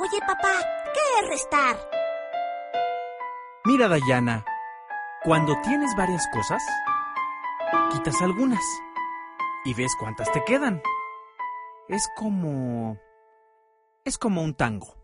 Oye, papá, ¿qué es restar? Mira, Dayana, cuando tienes varias cosas, quitas algunas y ves cuántas te quedan. Es como un tango.